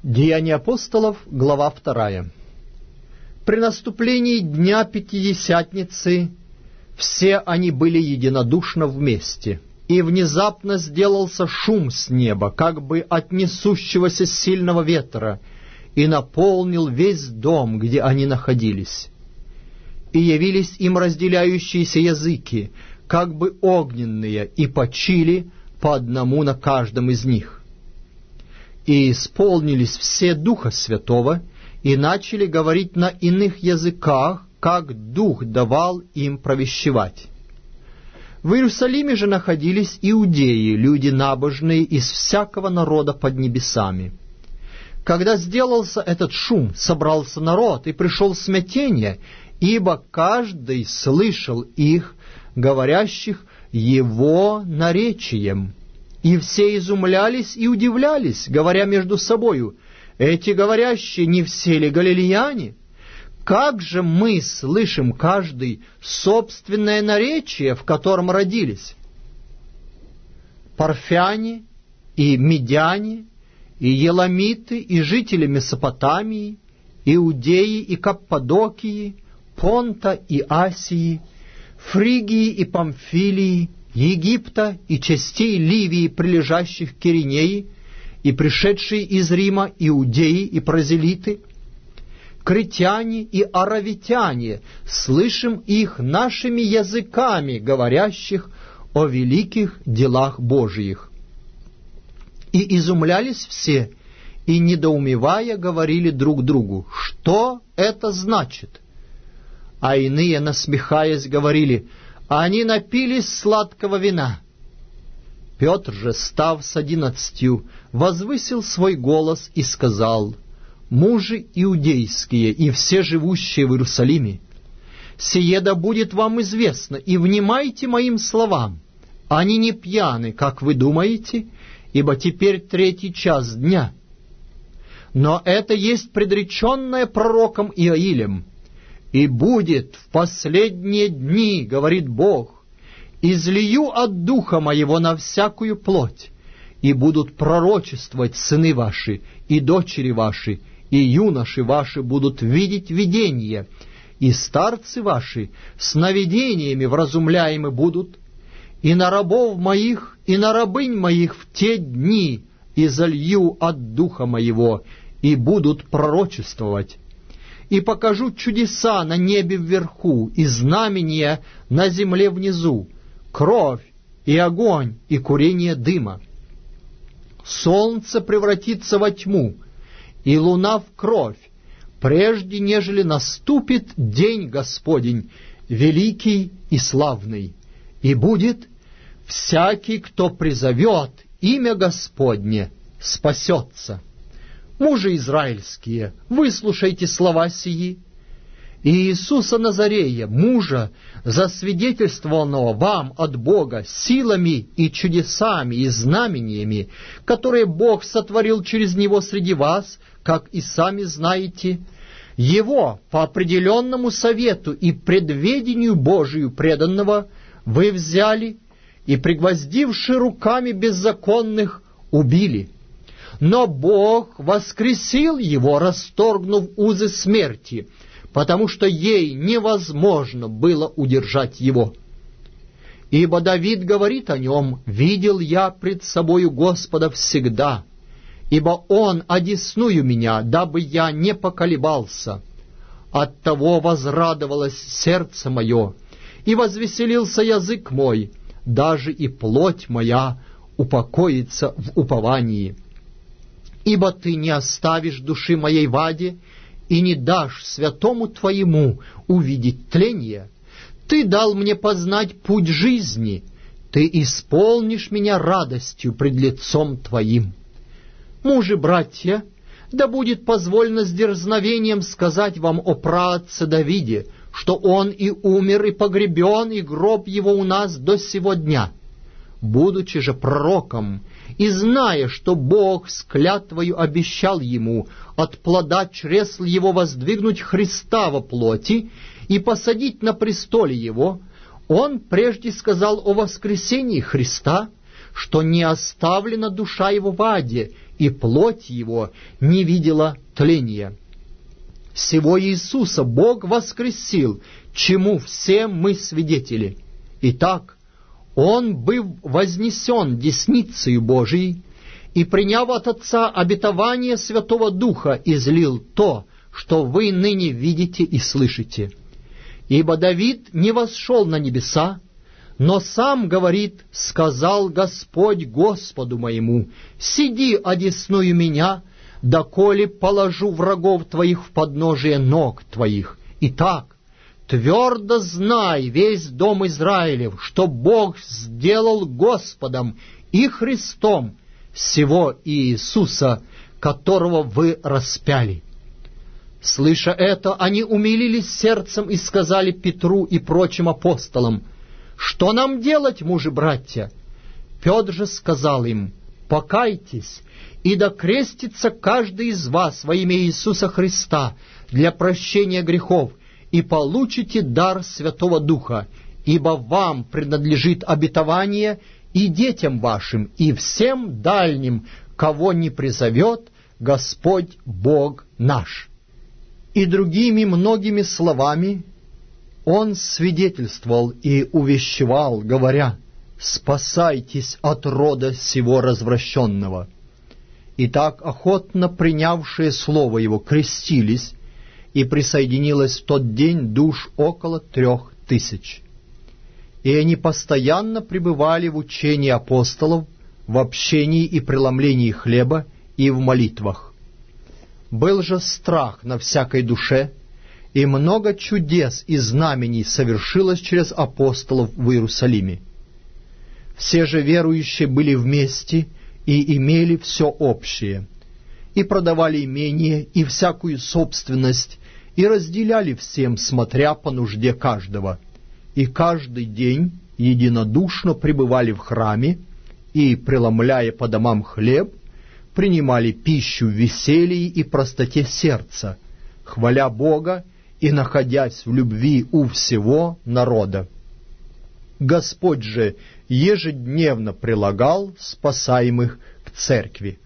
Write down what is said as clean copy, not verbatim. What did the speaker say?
Деяния апостолов, глава 2. При наступлении дня Пятидесятницы все они были единодушно вместе, и внезапно сделался шум с неба, как бы от несущегося сильного ветра, и наполнил весь дом, где они находились. И явились им разделяющиеся языки, как бы огненные, и почили по одному на каждом из них. И исполнились все Духа Святого, и начали говорить на иных языках, как Дух давал им провещевать. В Иерусалиме же находились иудеи, люди набожные из всякого народа под небесами. Когда сделался этот шум, собрался народ, и пришел смятение, ибо каждый слышал их, говорящих его наречием. И все изумлялись и удивлялись, говоря между собою: «Эти говорящие не все ли галилеяне? Как же мы слышим каждый собственное наречие, в котором родились? Парфяне и медяне, и еламиты, и жители Месопотамии, иудеи и Каппадокии, Понта и Асии, Фригии и Памфилии, Египта и частей Ливии, прилежащих к Киринеи, и пришедшие из Рима иудеи и прозелиты, критяне и аравитяне, слышим их нашими языками, говорящих о великих делах Божиих. И изумлялись все, и, недоумевая, говорили друг другу: что это значит? А иные, насмехаясь, говорили: они напились сладкого вина. Петр же, став с 11, возвысил свой голос и сказал: мужи иудейские и все живущие в Иерусалиме, сие да будет вам известно, и внимайте моим словам. Они не пьяны, как вы думаете, ибо теперь 3 час дня. Но это есть предреченное пророком Иоилем. И будет в последние дни, говорит Бог, излию от Духа Моего на всякую плоть, и будут пророчествовать сыны ваши и дочери ваши, и юноши ваши будут видеть видения, и старцы ваши сновидениями вразумляемы будут, и на рабов моих, и на рабынь моих в те дни изолью от Духа Моего, и будут пророчествовать. И покажу чудеса на небе вверху, и знамения на земле внизу, кровь и огонь и курение дыма. Солнце превратится во тьму, и луна в кровь, прежде нежели наступит день Господень, великий и славный. И будет: всякий, кто призовет имя Господне, спасется. Мужи израильские, выслушайте слова сии. И Иисуса Назарея, мужа, засвидетельствованного вам от Бога силами и чудесами и знамениями, которые Бог сотворил через Него среди вас, как и сами знаете, Его по определенному совету и предведению Божию преданного вы взяли и, пригвоздивши руками беззаконных, убили. Но Бог воскресил Его, расторгнув узы смерти, потому что ей невозможно было удержать Его. Ибо Давид говорит о Нем: «Видел я пред собою Господа всегда, ибо Он одесную меня, дабы я не поколебался. Оттого возрадовалось сердце мое, и возвеселился язык мой, даже и плоть моя упокоится в уповании. Ибо Ты не оставишь души моей в аде, и не дашь святому Твоему увидеть тление. Ты дал мне познать путь жизни, Ты исполнишь меня радостью пред лицом Твоим. Мужи, братья, да будет позволено с дерзновением сказать вам о праотце Давиде, что он и умер, и погребен, и гроб его у нас до сего дня. Будучи же пророком, и зная, что Бог с клятвою обещал ему от плода чресл его воздвигнуть Христа во плоти и посадить на престоле его, он прежде сказал о воскресении Христа, что не оставлена душа его в аде, и плоть его не видела тления. Сего Иисуса Бог воскресил, чему все мы свидетели. Итак, Он, быв вознесен десницею Божией, и, приняв от Отца обетование Святого Духа, излил то, что вы ныне видите и слышите. Ибо Давид не восшел на небеса, но сам говорит: «Сказал Господь Господу моему, сиди одесную меня, доколе положу врагов твоих в подножие ног твоих». Итак, твердо знай, весь дом Израилев, что Бог сделал Господом и Христом сего Иисуса, которого вы распяли. Слыша это, они умилились сердцем и сказали Петру и прочим апостолам: «Что нам делать, мужи-братья?» Петр же сказал им: «Покайтесь, и да крестится каждый из вас во имя Иисуса Христа для прощения грехов, и получите дар Святого Духа, ибо вам принадлежит обетование и детям вашим, и всем дальним, кого не призовет Господь Бог наш». И другими многими словами Он свидетельствовал и увещевал, говоря: «Спасайтесь от рода сего развращенного». Итак, охотно принявшие слово Его крестились, и присоединилось в тот день душ около 3000. И они постоянно пребывали в учении апостолов, в общении и преломлении хлеба и в молитвах. Был же страх на всякой душе, и много чудес и знамений совершилось через апостолов в Иерусалиме. Все же верующие были вместе и имели все общее, и продавали имение и всякую собственность, и разделяли всем, смотря по нужде каждого. И каждый день единодушно пребывали в храме, и, преломляя по домам хлеб, принимали пищу в веселье и простоте сердца, хваля Бога и находясь в любви у всего народа. Господь же ежедневно прилагал спасаемых к церкви.